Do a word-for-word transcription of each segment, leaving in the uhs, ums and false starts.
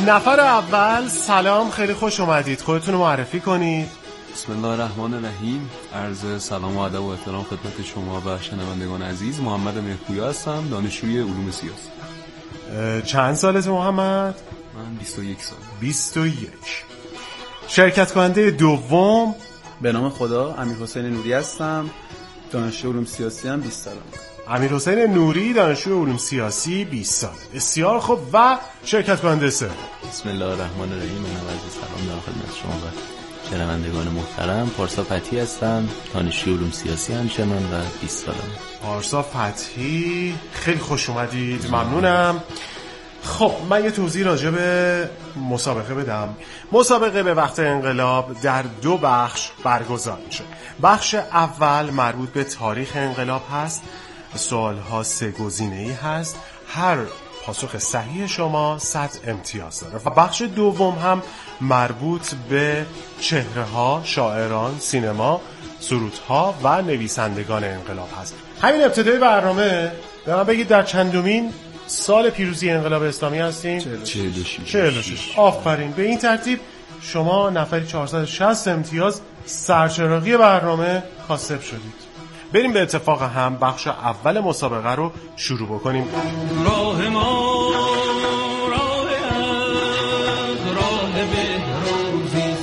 نفر اول سلام، خیلی خوش اومدید. خودتون رو معرفی کنید. بسم الله الرحمن الرحیم. عرض سلام و ادب و احترام خدمت شما و شنوندگان عزیز. محمد مهرپویا هستم، دانشجوی علوم سیاسی. چند سالته محمد؟ من بیست و یک سال. بیست و یک. شرکت کننده دوم؟ به نام خدا امیرحسین نوری هستم، دانشجوی علوم سیاسی هم بیست سالم. امیرحسین نوری، دانشجوی علوم سیاسی، بیست سال. بسیار خوب. و شرکت کننده سه؟ بسم الله الرحمن الرحیم. من عرض سلام دارم خدمت شما و شنوندگان محترم. پارسا فتحی هستم، دانشجوی علوم سیاسی همچنان و بیست سالم. پارسا فتحی، خیلی خوش اومدید. ممنونم. خب من یه توضیح راجع به مسابقه بدم. مسابقه به وقت انقلاب در دو بخش برگزار میشه. بخش اول مربوط به تاریخ انقلاب هست. سوالها سه گزینه‌ای هست. هر پاسخ صحیح شما صد امتیاز داره. و بخش دوم هم مربوط به چهره‌ها، شاعران، سینما، سرودها و نویسندگان انقلاب هست. همین ابتدای برنامه به من بگید در چندمین سال پیروزی انقلاب اسلامی هستین؟ چهل و شش. آفرین. به این ترتیب شما نفری چهارصد و شصت امتیاز سرچراغی برنامه کاسب شدید. بریم به اتفاق هم بخش اول مسابقه رو شروع بکنیم. راه ما راه از راه بهروزی،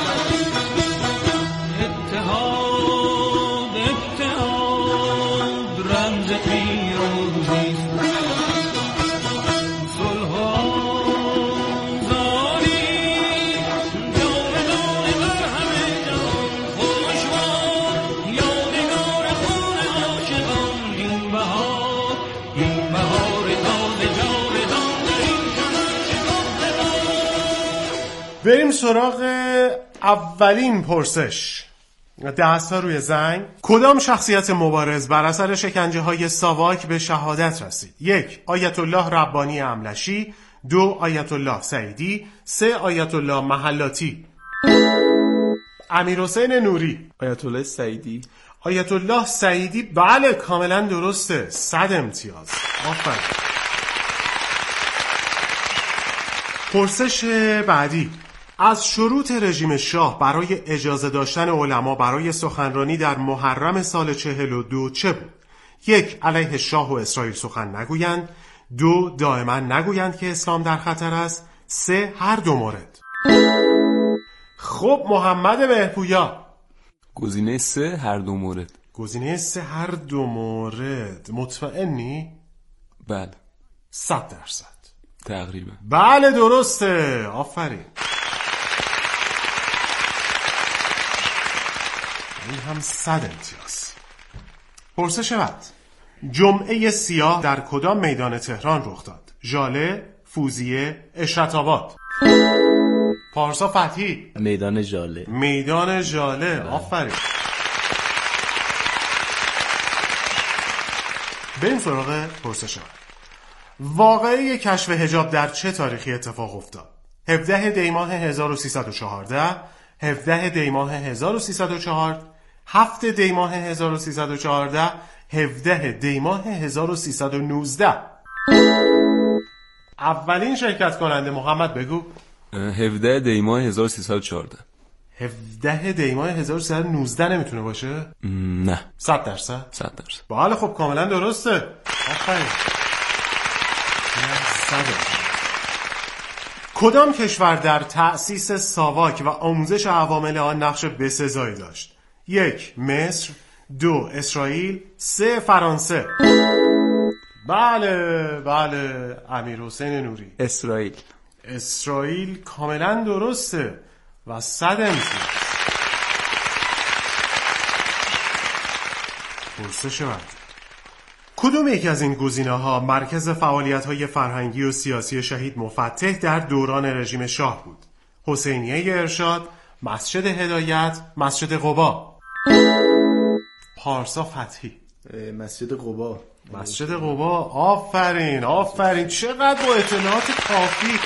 اتحاد اتحاد رمز پیروزی، صلح و آزادی جاودانه بر همه جهان. خوشوار یادگار خون عاشقان، این بهار این بهار تازه جاودان در این چمن شکافته. بریم سراغ اولین پرسش. دست ها روی زنگ. کدام شخصیت مبارز بر اثر شکنجه های ساواک به شهادت رسید؟ یک، آیت الله ربانی املشی. دو، آیت الله سعیدی. سه، آیت الله محلاتی. امیرحسین نوری. آیت الله سعیدی. آیت الله سعیدی، بله کاملا درسته. صد امتیاز. آفرین. پرسش بعدی. از شروط رژیم شاه برای اجازه داشتن علما برای سخنرانی در محرم سال چهل و دو چه بود؟ یک، علیه شاه و اسرائیل سخن نگویند. دو، دائما نگویند که اسلام در خطر است. سه، هر دو مورد. خب محمد مهرپویا. گزینه سه، هر دو مورد. گزینه سه، هر دو مورد. مطمئنی؟ بله. صد درصد. تقریبا. بله درسته. آفرین. این هم صد امتیاز. پرسش بعد. جمعه سیاه در کدام میدان تهران رخ داد؟ ژاله، فوزیه، اشرت‌آباد. پارسا فتحی. میدان ژاله. میدان ژاله. آفرین. بریم سراغ پرسش بعد. واقعه کشف حجاب در چه تاریخی اتفاق افتاد؟ هفدهم دی ماه هزار و سیصد و چهارده، هفدهم دی ماه هزار و سیصد و چهار، هفتم دی ماه هزار و سیصد و چهارده، هفدهم دی ماه هزار و سیصد و نوزده. اولین شرکت کننده محمد بگو. هفدهم دی ماه هزار و سیصد و چهارده. هفدهم دی ماه هزار و سیصد و نوزده نمیتونه باشه؟ نه. صد درصد؟ صد درصد. بله خب کاملا درسته. آفرین. کدام کشور در تأسیس ساواک و آموزش عوامل آن نقش بسزایی داشت؟ یک، مصر. دو، اسرائیل. سه، فرانسه. بله بله امیرحسین نوری. اسرائیل. اسرائیل کاملا درسته و صد امتیاز. پرسش بعد. کدوم یک از این گزینه‌ها مرکز فعالیت‌های فرهنگی و سیاسی شهید مفتح در دوران رژیم شاه بود؟ حسینیه ارشاد، مسجد هدایت، مسجد قبا. پارسا فتحی. مسجد قبا. مسجد قبا. آفرین آفرین. چقدر با اطلاعات کافی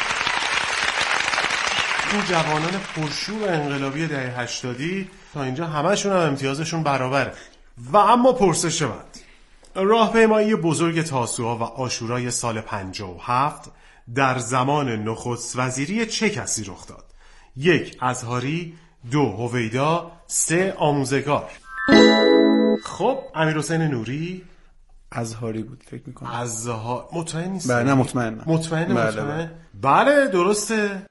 این جوانان پرشور انقلابی دهه هشتادی تا اینجا همشون هم امتیازشون برابره. و اما پرسش بعد. راهپیمایی بزرگ تاسوعا و عاشورای سال پنجاه و هفت در زمان نخست وزیری چه کسی رخ داد؟ یک ازهاری، دو هویدا، سه آموزگار. خب امیرحسین نوری ازهاری بود فکر میکنم. ازها مطمئن نیست؟ بله نه مطمئنم. مطمئن بله مطمئن بله, بله درسته.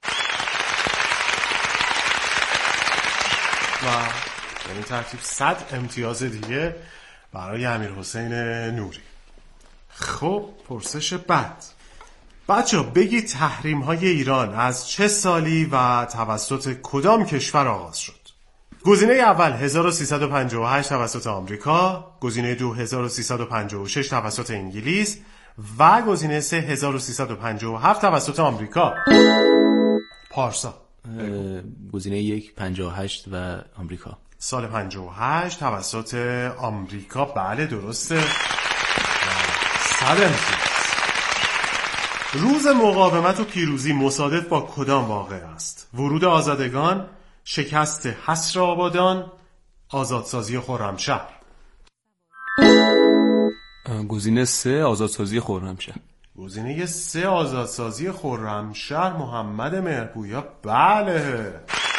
و به این ترتیب صد امتیاز دیگه برای امیرحسین نوری. خب پرسش بعد. بچه بگید تحریم های ایران از چه سالی و توسط کدام کشور آغاز شد؟ گزینه اول هزار و سیصد و پنجاه و هشت توسط آمریکا، گزینه دو هزار و سیصد و پنجاه و شش توسط انگلیس و گزینه سه هزار و سیصد و پنجاه و هفت توسط آمریکا. پارسا. گزینه یک پنجاه و هشت و آمریکا. سال پنجاه و هشت توسط آمریکا. بله درسته. صد امتیاز. روز مقاومت و پیروزی مصادف با کدام واقعه است؟ ورود آزادگان، شکست حصر آبادان، آزادسازی خرمشهر. گزینه سه آزادسازی خرمشهر. گزینه سه آزادسازی خرمشهر. محمد مهرپویا. بله.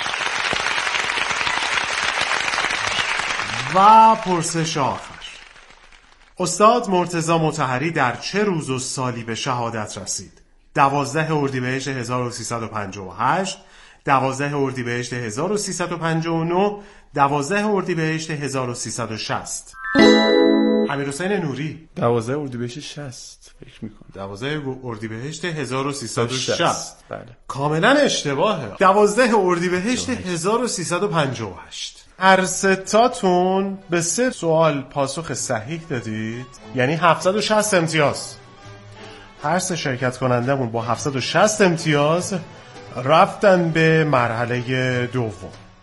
و پرسش آخر. استاد مرتضی مطهری در چه روز و سالی به شهادت رسید؟ دوازده اردیبهشت هزار و سیصد و پنجاه و هشت، دوازده اردیبهشت هزار و سیصد و پنجاه و نه، دوازده اردیبهشت هزار و سیصد و شصت. امیرحسین نوری. دوازده اردیبهشت شصت فکر میکنم. دوازده اردیبهشت هزار و سیصد و شصت. بله. کاملا اشتباهه. دوازده اردیبهشت هزار و سیصد و پنجاه و هشت. هر ستاتون به سه سوال پاسخ صحیح دادید، یعنی هفتصد و شصت امتیاز. هر سه شرکت کنندمون با هفتصد و شصت امتیاز رفتن به مرحله دوم.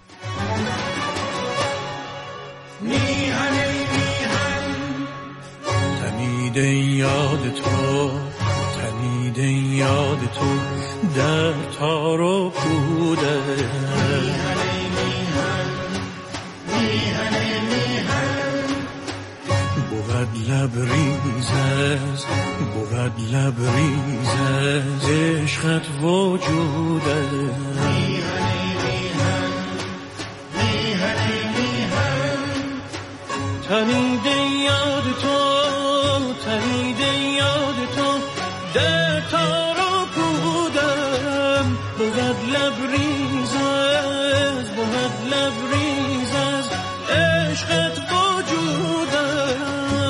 میهن میهن تنیده یاد تو، تنیده یاد تو در تار و پوده. بود لبریز از بود لبریز از عشقت وجوده. میهن میهن میهن میهن تنیده یاد تو، تنیده یاد تو در تار و پودم. بود لبریز از بود لبریز از عشقت وجودم.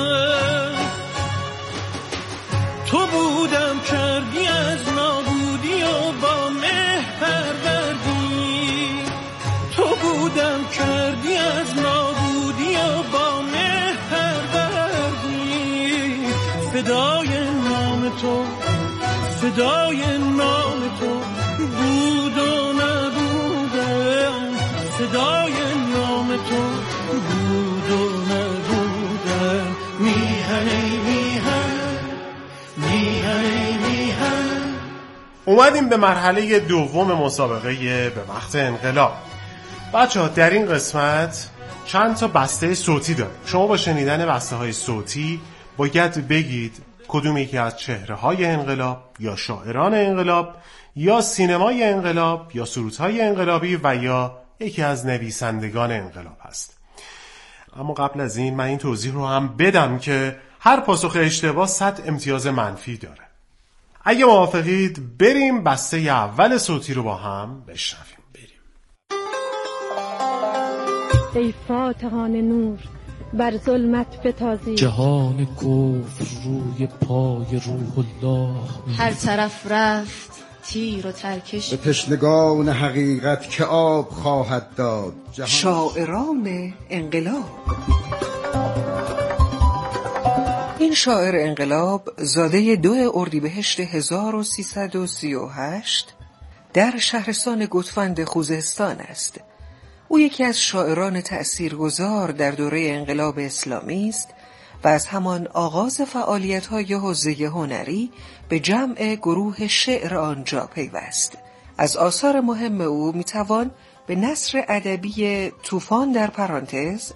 تو بودم کردی از نابودی و با مه پروردی. تو بودم کردی از نابودی و با مه پروردی. فدای نام تو، فدای نام تو بود و نبودم. فدای نام تو بود و نبودم. میهن میهن میهن میهن. اومدیم به مرحله دوم مسابقه به وقت انقلاب. بچه ها در این قسمت چند تا بسته صوتی داره. شما با شنیدن بسته های صوتی باید بگید کدوم یکی از چهره های انقلاب یا شاعران انقلاب یا سینمای انقلاب یا سرودهای انقلابی و یا یکی از نویسندگان انقلاب هست. اما قبل از این من این توضیح رو هم بدم که هر پاسخ اشتباه صد امتیاز منفی داره. اگه موافقید بریم بسته اول صوتی رو با هم بشنویم. بریم. ای فاتحان نور بر ظلمت بتازید. جهان کفر روی پای روح الله. هر طرف رفت تیر و ترکش. به تشنگان حقیقت که آب خواهد داد. جهان... شاعران انقلاب. این شاعر انقلاب زاده دو اردیبهشت هزار و سیصد و سی و هشت در شهرستان گوسفند خوزستان است. او یکی از شاعران تأثیرگذار در دوره انقلاب اسلامی است و از همان آغاز فعالیت‌های حوزه هنری به جمع گروه شعر آنجا پیوست. از آثار مهم او میتوان به نثر ادبی طوفان در پرانتز،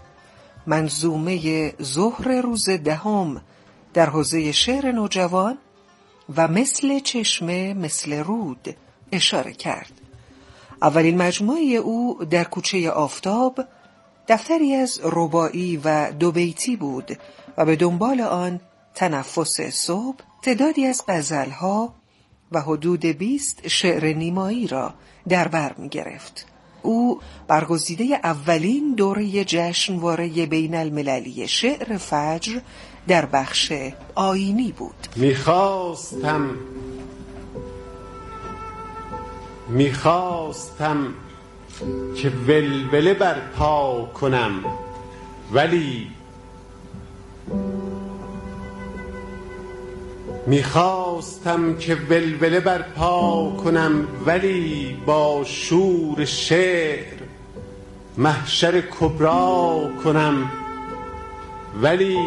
منظومه ظهر روز دهم در حوزه شعر نوجوان و مثل چشمه مثل رود اشاره کرد. اولین مجموعه او در کوچه آفتاب دفتری از رباعی و دو بیتی بود و به دنبال آن تنفس صبح، تعدادی از غزلها و حدود بیست شعر نیمایی را در بر می گرفت. او برگزیده اولین دوره جشنواره بین المللی شعر فجر در بخش آیینی بود. میخواستم میخواستم که ولوله برپا کنم، ولی میخواستم که ولوله برپا کنم ولی با شور شعر محشر کبرا کنم، ولی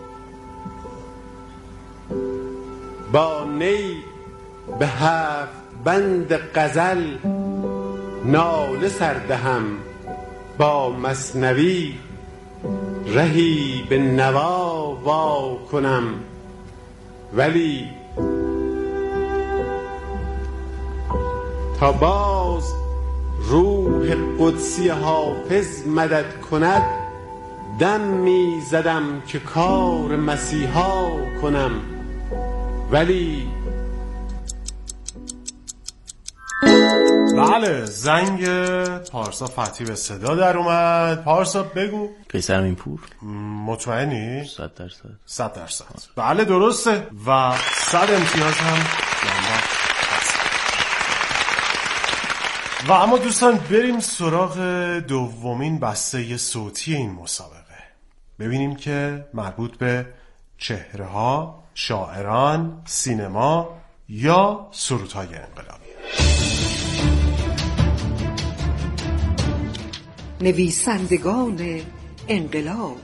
با نی به هفت بند غزل ناله سردهم، با مثنوی رهی به نوا وا کنم، ولی تا باز روح قدسی حافظ مدد کند، دم می زدم که کار مسیحا کنم، ولی بله، زنگ پارسا فتحی به صدا در اومد. پارسا بگو. قیصر امینپور. مطمئنی؟ صد درصد. صد درصد. بله درسته و صد امتیاز هم جنبه هست. و اما دوستان بریم سراغ دومین بسته صوتی این مسابقه. ببینیم که مربوط به چهره ها، شاعران، سینما یا سرودهای انقلابی. نویسندگان انقلاب.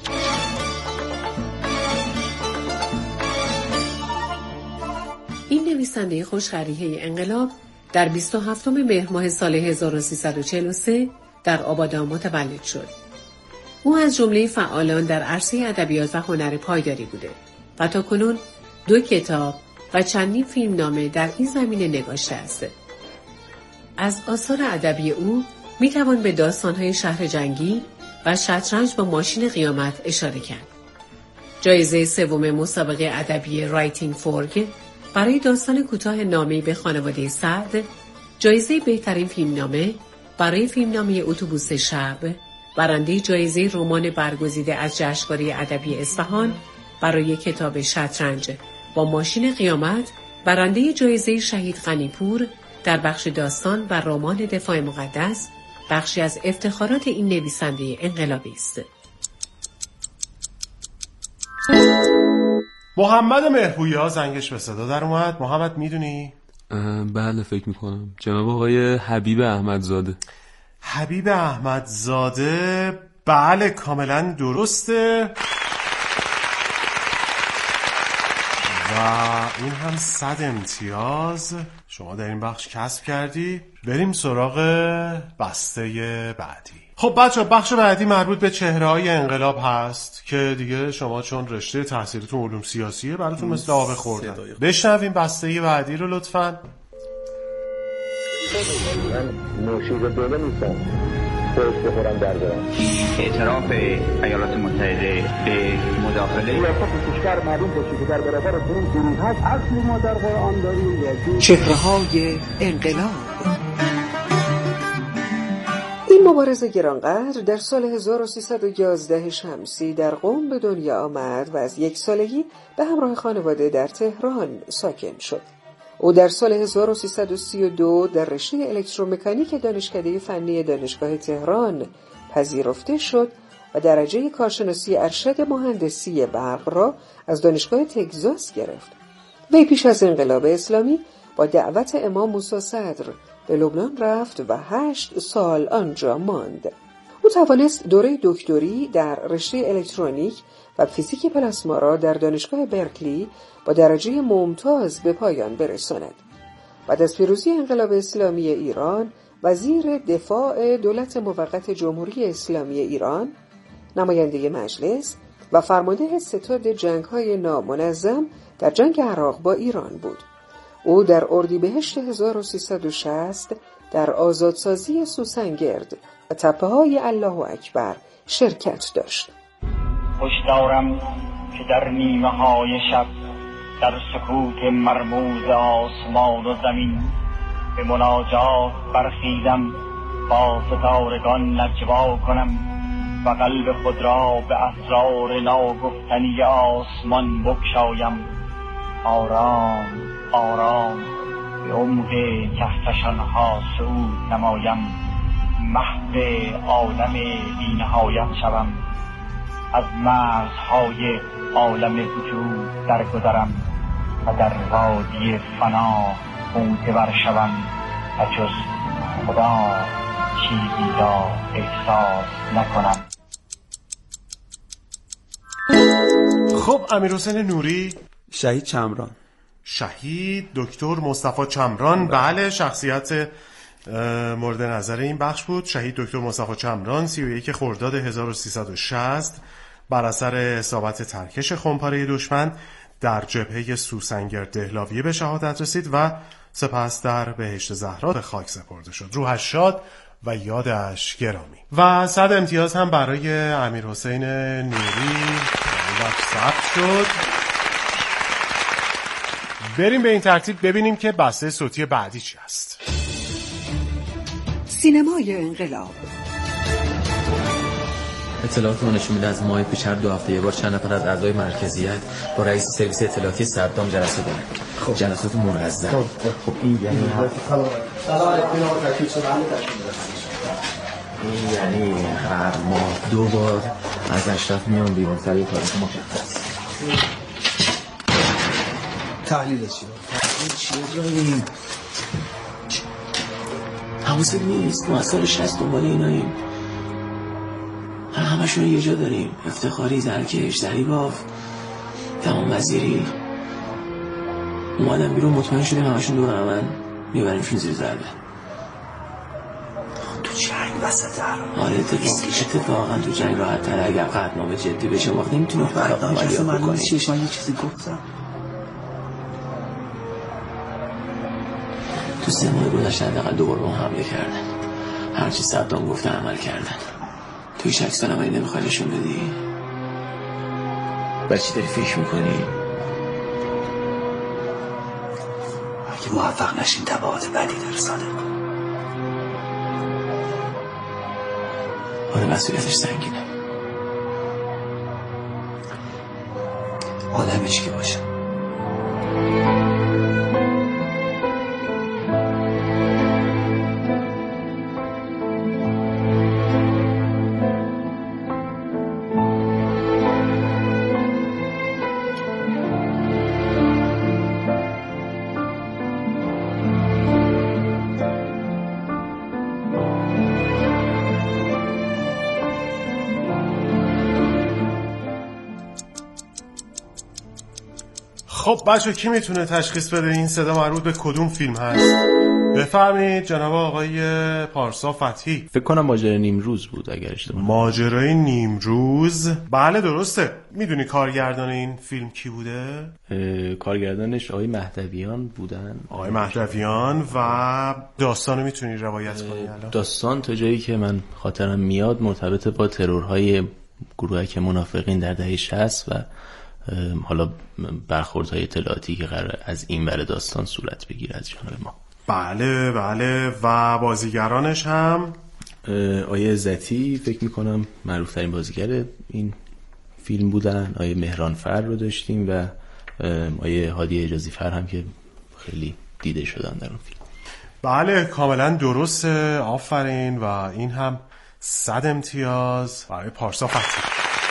این نویسنده خوشخریه انقلاب در بیست و هفتم مهر ماه سال هزار و سیصد و چهل و سه در آبادان متولد شد. او از جمله فعالان در عرصه ادبیات و هنر پایداری بوده و تاکنون دو کتاب و چندین فیلمنامه در این زمینه نگاشته است. از آثار ادبی او می توان به داستان‌های شهر جنگی و شطرنج با ماشین قیامت اشاره کرد. جایزه سوم مسابقه ادبی رایتینگ فورگ برای داستان کوتاه نامه‌ای به خانواده سعد، جایزه بهترین فیلمنامه برای فیلمنامه اتوبوس شب، برنده جایزه رمان برگزیده از جشنواره ادبی اصفهان برای کتاب شطرنج با ماشین قیامت، برنده جایزه شهید غنیپور در بخش داستان و رمان دفاع مقدس، بخشی از افتخارات این نویسنده انقلابی است. محمد مهرپویا زنگش به صدا در اومد. محمد میدونی؟ بله فکر میکنم جناب آقای حبیب احمدزاده. حبیب احمدزاده، بله کاملا درسته و این هم صد امتیاز شما در این بخش کسب کردی. بریم سراغ بسته بعدی. خب بچه بخش بعدی مربوط به چهره‌های انقلاب هست که دیگه شما چون رشته تحصیلتون علوم سیاسیه براتون مثل آب خوردن. بشنویم بسته بعدی رو لطفاً. من موشید دوله نیستم خودش بخورم در برم. اعتراف ایالات متحده به مداخله ریاست کشور معلوم بشه که در برابر اون دروغ هست. اصلی ما در قرآن داریم چهره‌های انقلاب. این مبارز گرانقدر در سال هزار و سیصد و یازده شمسی در قم به دنیا آمد و از یک سالگی به همراه خانواده در تهران ساکن شد. او در سال هزار و سیصد و سی و دو در رشته الکترومکانیک دانشکده فنی دانشگاه تهران پذیرفته شد و درجه کارشناسی ارشد مهندسی برق را از دانشگاه تگزاس گرفت. وی پیش از انقلاب اسلامی با دعوت امام موسی صدر به لبنان رفت و هشت سال آنجا ماند. او توانست دوره دکتری در رشته الکترونیک و فیزیک پلاسما را در دانشگاه برکلی با درجه ممتاز به پایان برساند. بعد از پیروزی انقلاب اسلامی ایران، وزیر دفاع دولت موقت جمهوری اسلامی ایران، نماینده مجلس و فرمانده ستاد جنگ‌های نامنظم در جنگ عراق با ایران بود. او در اردیبهشت هزار و سیصد و شصت در آزادسازی سوسنگرد و تپه‌های الله اکبر شرکت داشت. هشدارم که در نیمه‌های شب در سکوت مرموز آسمان و زمین به مناجات برخیزم، با ستارگان نجوا کنم و قلب خود را به اسرار ناگفتنی آسمان بگشایم. آرام آرام به عمق کهکشان‌ها صعود نمایم، محو عالم بی‌نهایت شوم، از مرزهای عالم وجود درگذرم و در وادی فنا معتبر شوم و جز خدا چیزی را احساس نکنم. خب امیرحسین نوری، شهید چمران. شهید دکتر مصطفی چمران، بله شخصیت مورد نظر این بخش بود. شهید دکتر مصطفی چمران سی و یک خرداد هزار و سیصد و شصت بر اثر اصابت ترکش خمپاره دشمن در جبهه سوسنگرد دهلاویه به شهادت رسید و سپس در بهشت زهرا به خاک سپرده شد. روحش شاد و یادش گرامی. و صد امتیاز هم برای امیرحسین نوری وقت ثبت شد. بریم به این ترتیب ببینیم که بسته صوتی بعدی چی است. سینمای انقلاب. اطلاعات ما نشون میده از ماه پیش هر دو هفته یه بار چند نفر از اعضای مرکزیت با رئیس سرویس اطلاعاتی صدام جلسه دارن. خب جلسات منظم. خب خب این یعنی این یعنی هر ماه دو بار از اشرف میان بیرون سر یه کارش مشخص. تحلیل چیه؟ تحلیل چیه جاییم؟ حواست نیست ما از سال شصت دنبال ایناییم. همشون یه جا داریم، افتخاری، زرکش، زریباف، تمام وزیری. اومدم بیرون مطمئن شدیم همشون دور همن میبریمشون زیر ضربه. تو جنگ وسط هر آره اتفاقا تو جنگ راحت تره اگر قطعنامه جدی بشه وقت نمیتونه فرق عملیات بکنی. چیش من یه چیزی گفتم تو سه ماه گذشته حداقل دوباره ما حمله کردن، هرچی صدام گفته عمل کردن. توی شک سالم ولی نمیخوای نشون بدی؟ برای چی داری فکر میکنی؟ اگه موفق نشین تبعات بدی داره صادق. آره مسئولیتش سنگینه. آدمش که باشه. خب بچه کی میتونه تشخیص بده این صدا مربوط به کدوم فیلم هست؟ بفرمایید جناب آقای پارسا فتحی. فکر کنم ماجرای نیمروز بود اگر اشتباه نکنم. ماجرای نیمروز، بله درسته. میدونی کارگردان این فیلم کی بوده؟ کارگردانش آقای مهدویان بودن. آقای مهدویان. و داستانو میتونی روایت کنی الان؟ داستان تا جایی که من خاطرم میاد مرتبط با ترورهای گروهک منافقین در دهه شصت و حالا برخوردهای اطلاعاتی که قرار از این ور داستان صورت بگیره از جانب ما. بله بله. و بازیگرانش هم آیه عزتی فکر میکنم معروف ترین بازیگر این فیلم بودن. آیه مهران فر رو داشتیم و آیه هادی اجازی فر هم که خیلی دیده شدن در اون فیلم. بله کاملا درسته، آفرین. و این هم صد امتیاز برای پارسا فتحی.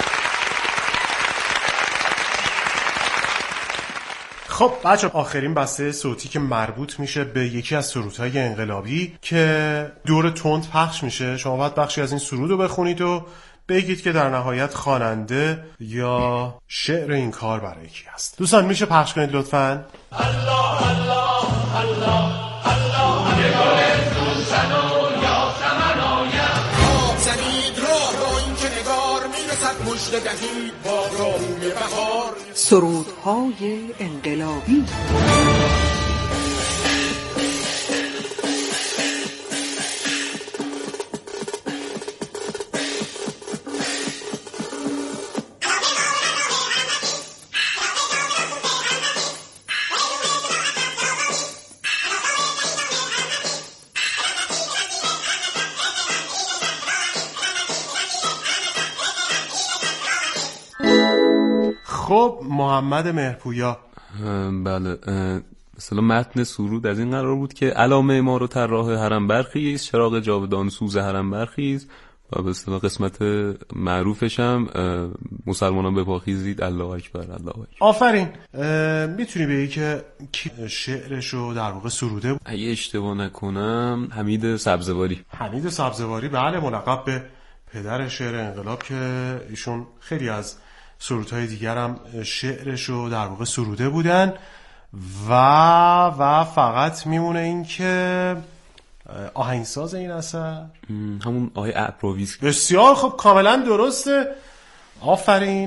خب بچه آخرین بسته صوتی که مربوط میشه به یکی از سرودهای انقلابی که دور تند پخش میشه. شما باید بخشی از این سرود رو بخونید و بگید که در نهایت خواننده یا شعر این کار برای کی هست. دوستان میشه پخش کنید لطفاً؟ الله الله الله الله یه گل سوسن و یاسمن آیم آب زنید راه رو این که نگار میرسد مژده دهید با روی بهار. سرودهای انقلابی. خب محمد مهرپویا. بله، مثلا متن سرود از این قرار بود که علامه ما رو طراح حرم برخیز، چراغ جاودان سوز حرم برخیز، و به اصطلاح قسمت معروفش هم مسلمانان به پا خیزید، الله اکبر الله اکبر. آفرین. میتونی بگی که کی شعرشو در واقع سروده؟ اگه اشتباه نکنم حمید سبزواری. حمید سبزواری، بله، ملقب به پدر شعر انقلاب، که ایشون خیلی از سرودهای دیگر هم شعرشو در واقع سروده بودن. و و فقط میمونه این که آهنگساز این اثر همون آقای اپروویز. بسیار خب، کاملا درسته، آفرین.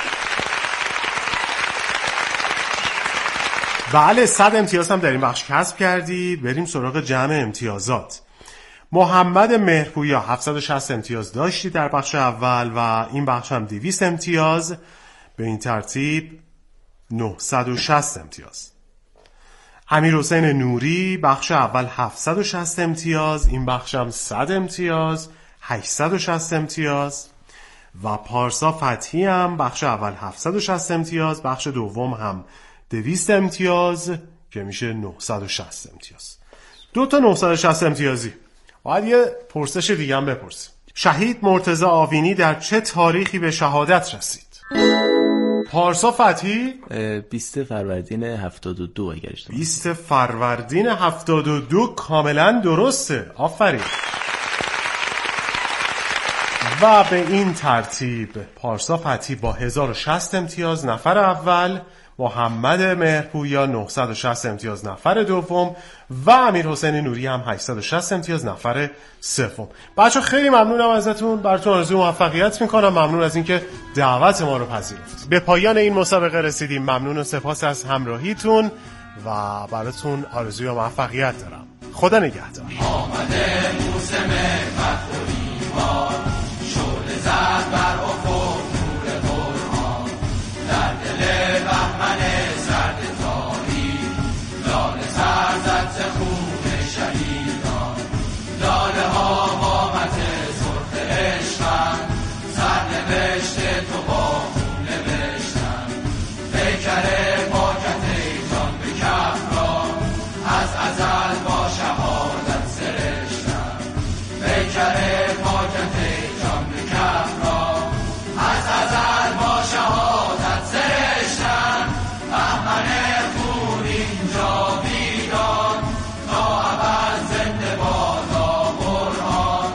بله، صد امتیاز هم در این بخش کسب کردی. بریم سراغ جمع امتیازات. محمد مهرپویا هفتصد و شصت امتیاز داشتی در بخش اول و این بخش هم دویست امتیاز. به این ترتیب نهصد و شصت امتیاز. امیرحسین نوری بخش اول هفتصد و شصت امتیاز، این بخش هم صد امتیاز، هشتصد و شصت امتیاز. و پارسا فتحی هم بخش اول هفتصد و شصت امتیاز، بخش دوم هم دویست امتیاز که میشه نهصد و شصت امتیاز. دو تا نهصد و شصت امتیازی. باید یه پرسش دیگه هم بپرسیم. شهید مرتضی آوینی در چه تاریخی به شهادت رسید؟ پارسا فتحی بیست فروردین هفتاد و دو اگر اشتباه. بیست فروردین هفتاد و دو کاملا درسته، آفرین. و به این ترتیب پارسا فتحی با هزار و شصت امتیاز نفر اول، محمد مهرپویا نهصد و شصت امتیاز نفر دوم و امیرحسین نوری هم هشتصد و شصت امتیاز نفر سوم. بچه خیلی ممنونم ازتون، براتون آرزوی موفقیت میکنم. ممنون از اینکه دعوت ما رو پذیرفتید. به پایان این مسابقه رسیدیم. ممنون و سپاس از همراهیتون و براتون آرزوی موفقیت دارم. خدا نگهدار. آمده موسم فتح و ایمان، شعله زد بر افق نور قرآن، در دل بهمن سرد تاریک، لاله سر زد ز خون شهیدان. لاله ها قامت سرخ عشقند، سرنوشت تو با خون نوشتند. پیکر پاکت ای جان به کف را، از ازل با شهادت سرشتند. پیکر پاکت ای جان به کف را، از ازل با شهادت سرشتند. بهمن خون اینجا بیدان، تا ابد زنده بادا قرآن.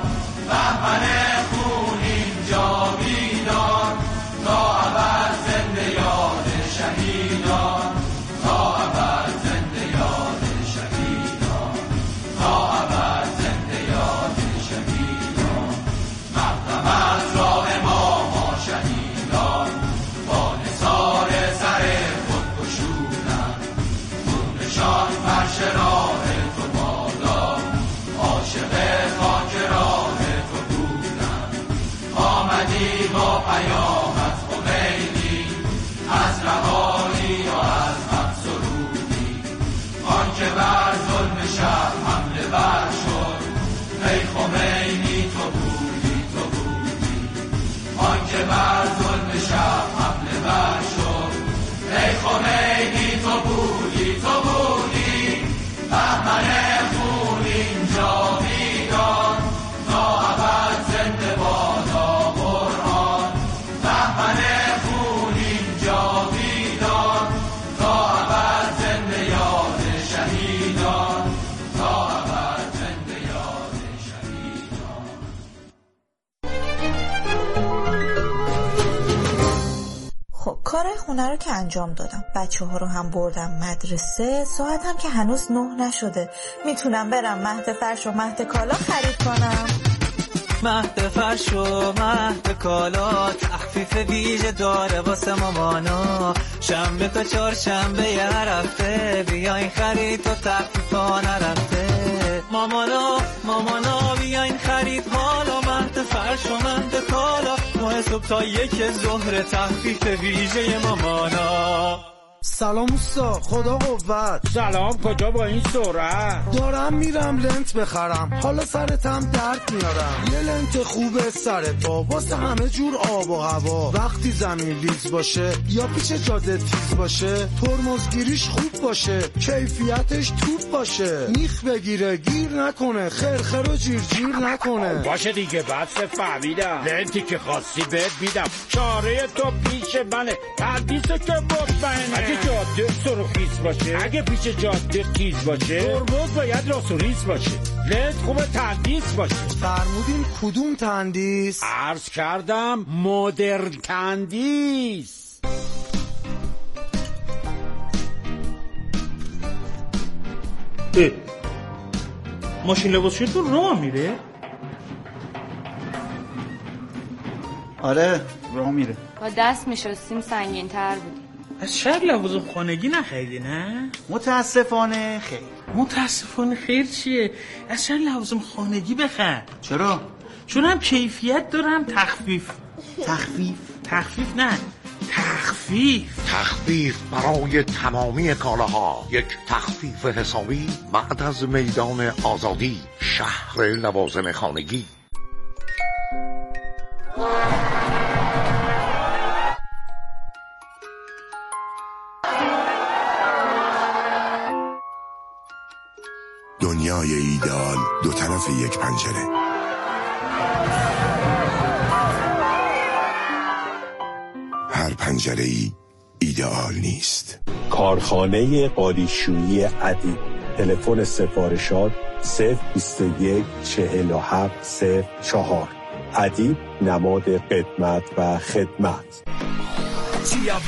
بهمن خون اینجا بیدان، تا ابد زنده یاد شهیدان. تا ابد زنده یاد شهیدان. تا ابد زنده یاد شهیدان. مقدم از راه ما ما شهیدان، با نثار سر خود گشودند. خونشان فرش راه تو بادا، عاشق خاک راه تو بودند. آمدی با پیامت خمینی، از رهایی و از حق سرودی. آنکه بر ظلم شب حمله بر شد، ای خمینی تو بودی تو بودی. آنکه بر ظلم شب حمله بر شد، ای خمینی تو بودی تو بودی. بهمن خون اینجا بیدان، تا ابد زنده بادا قرآن. بهمن خون اینجا بیدان، تا ابد زنده یاد شهیدان. تا ابد زنده یاد شهیدان. خب کارهای خونه رو که انجام دادم، بچه ها رو هم بردم مدرسه، ساعت هم که هنوز نه نشده. میتونم برم مهد فرش و مهد کالا خرید کنم. مهد فرش و مهد کالا تخفیف ویژه داره واسه مامانا. شنبه تا چهار شنبه یه هفته بیاین خرید تا تخفیف ها نرفته. مامانا مامانا بیاین خرید حالا مهد فرش و مهد کالا. نه صبح تا یک ظهر تخفیف ویژه مامانا. سلام اوستا، خدا قوت. سلام، کجا با این سرعت؟ دارم میرم لنت بخرم، حالا سرتم درد میارم. یه لنت خوبه سرت با واسه همه جور آب و هوا. وقتی زمین لیز باشه یا پیچ جاده تیز باشه، ترمزگیریش خوب باشه، کیفیتش توپ باشه. میخ بگیره گیر نکنه، خرخر و جیر جیر نکنه. باشه دیگه، بس فهمیدم. لنتی که خاصی بهت میدم، چاره تو پیش منه. تردیسه که مطمئنه. اگه جاده سرخیز باشه، اگه پیش جاده تیز باشه، ترمز باید راست و ریز باشه. لنت خوبه تندیس باشه. فرمودین کدوم تندیس؟ عرض کردم مدرن تندیس. اه ماشین لباسشویی تو راه میره؟ آره راه میره. با دست میشستیم سنگین تر بود. از شاید لوازم خانگی نخریدی نه؟ متاسفانه خیر. متاسفانه خیر چیه؟ از شاید لوازم خانگی بخر. چرا؟ چون هم کیفیت دارم تخفیف. تخفیف؟ تخفیف نه تخفیف. تخفیف برای تمامی کالاها. یک تخفیف حسابی بعد از میدان آزادی، شهر لوازم خانگی. دنیای ایدئال دو طرف یک پنجره. هر پنجره ای ایدئال نیست. کارخانه قالیشویی ادیب. تلفن سفارشات صفر بیست و یک چهل و هفت صفر چهار. ادیب نماد قدمت و خدمت. چیابا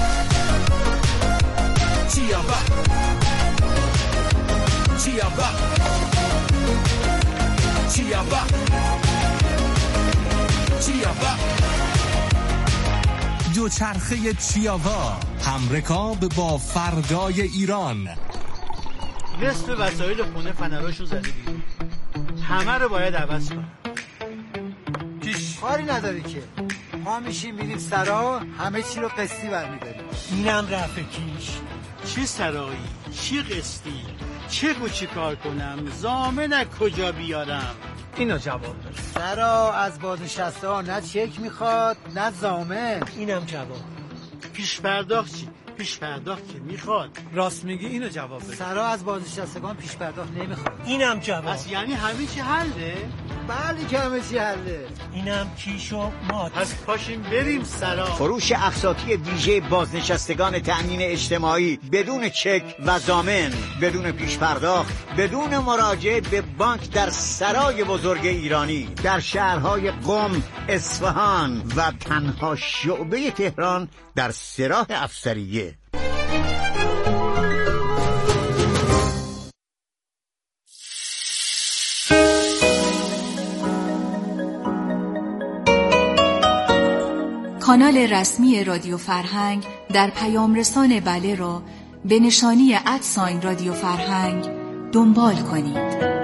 چیابا چیابا چیابا چیابا دوچرخه چیابا، همرکاب با فردای ایران. نصف وسایل خونه فنراشو زده بیرون، همه رو باید عوض کنم. پیش کاری نداری که ما میشیم میریم سرا، همه چی رو قسطی برمیداریم. اینم رفع کیش. چه سرایی، چه قسطی، چه گو چی کار کنم، ضامن از کجا بیارم؟ اینو جواب داره. سرا از بازنشسته ها نه چک میخواد نه ضامن. اینم جواب. پیش پرداخت چی؟ پیش پرداخت که میخواد. راست میگی، اینو جواب بده. سرا از بازنشستگان پیش پرداخت نمیخواد. اینم جواب. پس یعنی همه چی حله؟ بله که همه چی حله. اینم کیش و مات. پس پاشیم بریم سرا. فروش اقساطی ویژه بازنشستگان تأمین اجتماعی بدون چک و ضامن، بدون پیش پرداخت، بدون مراجعه به بانک در سرای بزرگ ایرانی در شهرهای قم، اصفهان و تنها شعبه تهران در سراح افسریه. کانال رسمی رادیو فرهنگ در پیام رسان بله را به نشانی ادساین رادیو فرهنگ دنبال کنید.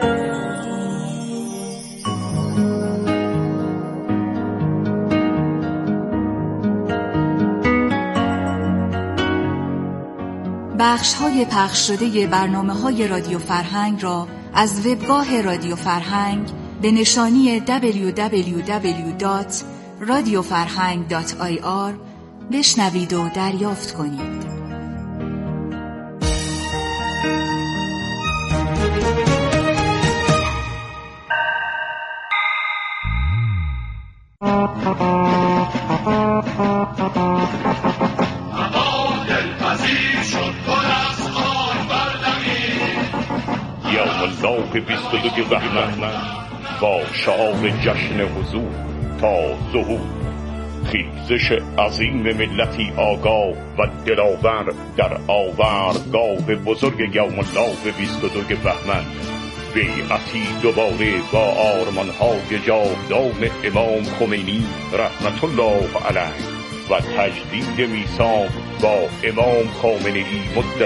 بخش های پخش شده برنامه های رادیو فرهنگ را از وبگاه رادیو فرهنگ به نشانی دبلیو دبلیو دبلیو دات رادیو فرهنگ دات آی آر بشنوید و دریافت کنید. الله بیست و دو بهمن با شعار جشن حضور تا ظهور، خیزش عظیم ملتی آگاه و دلاور در آوردگاه بزرگ یوم الله بیست و دو بهمن بیعتی دوباره با آرمانهای جاودان امام خمینی رحمت الله علیه و تجدید میثاق با امام خامنه‌ای مدت